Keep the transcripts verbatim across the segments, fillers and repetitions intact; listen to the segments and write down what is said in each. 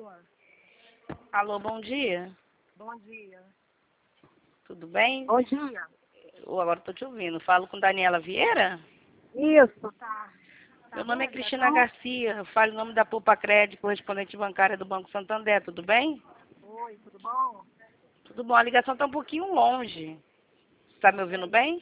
Alô? Alô, bom dia. Bom dia. Tudo bem? Bom dia. Eu agora estou te ouvindo. Falo com Daniela Vieira? Isso, tá. Tá Meu nome é bom, Cristina então? Garcia. Eu falo em nome da Poupa Crédito, correspondente bancária do Banco Santander. Tudo bem? Oi, tudo bom? Tudo bom. A ligação está um pouquinho longe. Está me ouvindo bem?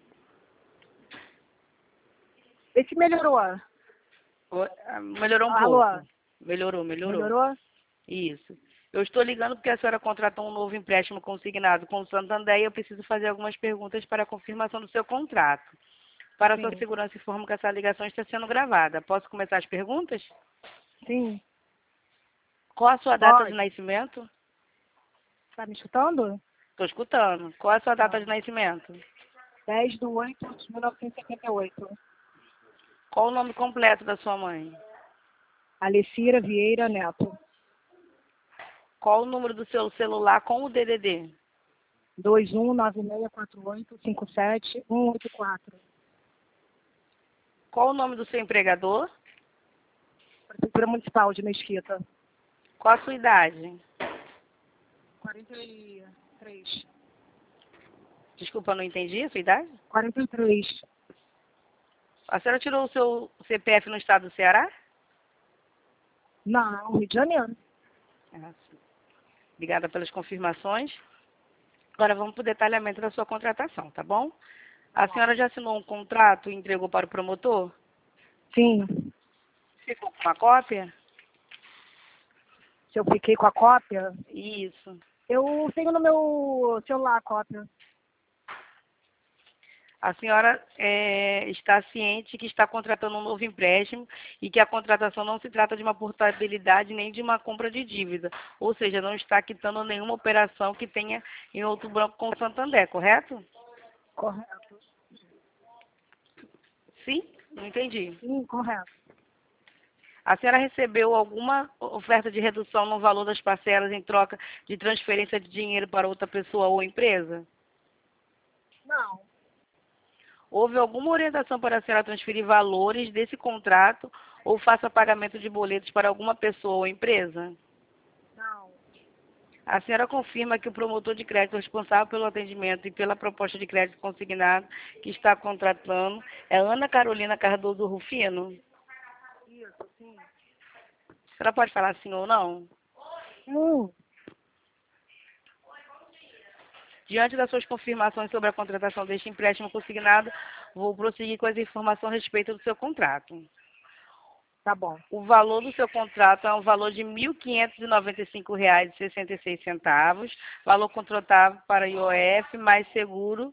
Vê se melhorou. Oi, ah, Melhorou um Alô? pouco. Melhorou, melhorou. Melhorou? Isso. Eu estou ligando porque a senhora contratou um novo empréstimo consignado com o Santander e eu preciso fazer algumas perguntas para a confirmação do seu contrato. Para a sua Sim. segurança, informo que essa ligação está sendo gravada. Posso começar as perguntas? Sim. Qual a sua data de Pode. nascimento? Tá me escutando? Estou escutando. Qual a sua data Tá. de nascimento? dez de oito de mil novecentos e setenta e oito. Qual o nome completo da sua mãe? Alecira Vieira Neto. Qual o número do seu celular com o D D D? dois um nove seis quatro oito cinco sete um oito quatro. Qual o nome do seu empregador? Prefeitura Municipal de Mesquita. Qual a sua idade? quarenta e três. Desculpa, não entendi a sua idade. quarenta e três. A senhora tirou o seu C P F no estado do Ceará? Não, Rio de Janeiro. Ah, sim. Obrigada pelas confirmações. Agora vamos para o detalhamento da sua contratação, tá bom? A senhora já assinou um contrato e entregou para o promotor? Sim. Ficou com uma cópia? Se eu fiquei com a cópia, Isso. eu tenho no meu celular a cópia. A senhora é, está ciente que está contratando um novo empréstimo e que a contratação não se trata de uma portabilidade nem de uma compra de dívida. Ou seja, não está quitando nenhuma operação que tenha em outro banco com o Santander, correto? Correto. Sim? Não entendi. Sim, correto. A senhora recebeu alguma oferta de redução no valor das parcelas em troca de transferência de dinheiro para outra pessoa ou empresa? Não, Houve alguma orientação para a senhora transferir valores desse contrato ou faça pagamento de boletos para alguma pessoa ou empresa? não. A senhora confirma que o promotor de crédito responsável pelo atendimento e pela proposta de crédito consignado que está contratando é Ana Carolina Cardoso Rufino? Isso, sim. A senhora pode falar sim ou não? Hum, Diante das suas confirmações sobre a contratação deste empréstimo consignado, vou prosseguir com as informações a respeito do seu contrato. tá bom. O valor do seu contrato é um valor de mil quinhentos e noventa e cinco reais e sessenta e seis centavos, valor contratável para I O F mais seguro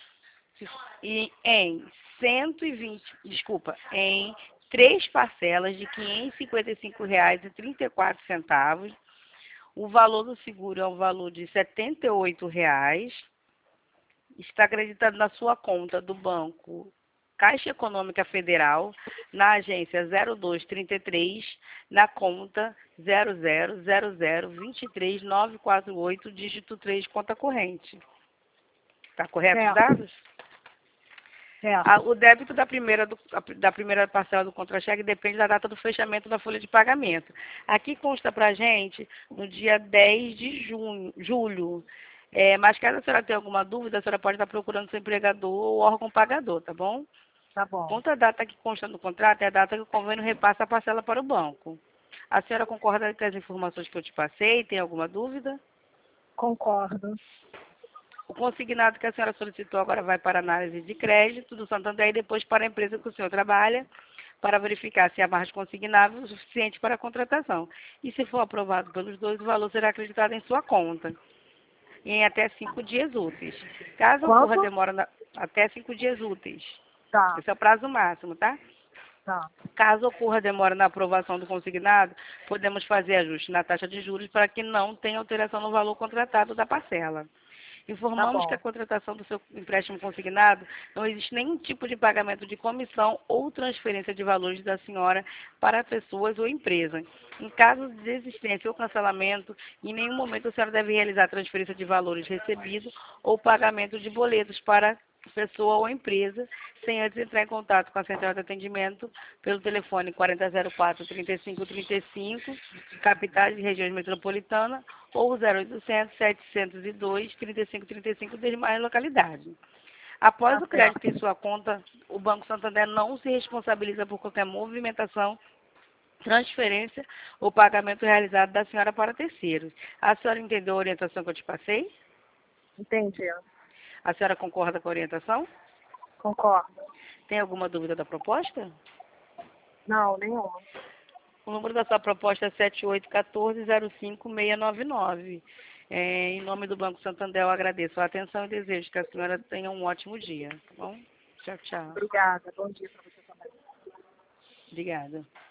e em cento e vinte, desculpa, em três parcelas de quinhentos e cinquenta e cinco reais e trinta e quatro centavos. O valor do seguro é um valor de setenta e oito reais. Está acreditado na sua conta do banco Caixa Econômica Federal, na agência zero dois trinta e três, na conta zero zero zero zero vinte e três nove quatro oito, dígito três, conta corrente. Está correto os Certo, dados? certo. Ah, o débito da primeira, do, da primeira parcela do contra-cheque depende da data do fechamento da folha de pagamento. Aqui consta para a gente no dia dez de junho, julho. É, mas caso a senhora tenha alguma dúvida, a senhora pode estar procurando seu empregador ou órgão pagador, tá bom? Tá bom. Quanto à data que consta no contrato, é a data que o convênio repassa a parcela para o banco. A senhora concorda com as informações que eu te passei? Tem alguma dúvida? Concordo. O consignado que a senhora solicitou agora vai para análise de crédito do Santander e depois para a empresa que o senhor trabalha, para verificar se a margem consignável é o suficiente para a contratação. E se for aprovado pelos dois, o valor será acreditado em sua conta, em até cinco dias úteis. Caso ocorra Quanto? demora na, até cinco dias úteis. Tá, Esse é o prazo máximo, tá? tá. Caso ocorra demora na aprovação do consignado, podemos fazer ajuste na taxa de juros para que não tenha alteração no valor contratado da parcela. Tá Informamos que a bom. contratação do seu empréstimo consignado não existe nenhum tipo de pagamento de comissão ou transferência de valores da senhora para pessoas ou empresa. Em caso de desistência ou cancelamento, em nenhum momento a senhora deve realizar transferência de valores recebidos ou pagamento de boletos para pessoa ou empresa, sem antes entrar em contato com a central de atendimento pelo telefone quarenta zero quatro, trinta e cinco trinta e cinco, capitais e regiões metropolitanas, ou zero oitocentos, setecentos e dois, trinta e cinco trinta e cinco, demais localidades. Após Tá o certo. crédito em sua conta, o Banco Santander não se responsabiliza por qualquer movimentação, transferência ou pagamento realizado da senhora para terceiros. A senhora entendeu a orientação que eu te passei? Entendi. A senhora concorda com a orientação? Concordo. Tem alguma dúvida da proposta? Não, nenhuma. O número da sua proposta é sete oito um quatro, zero cinco seis nove nove. É, em nome do Banco Santander, eu agradeço a atenção e desejo que a senhora tenha um ótimo dia. Tá bom? Tchau, tchau. Obrigada. Bom dia para você também. Obrigada.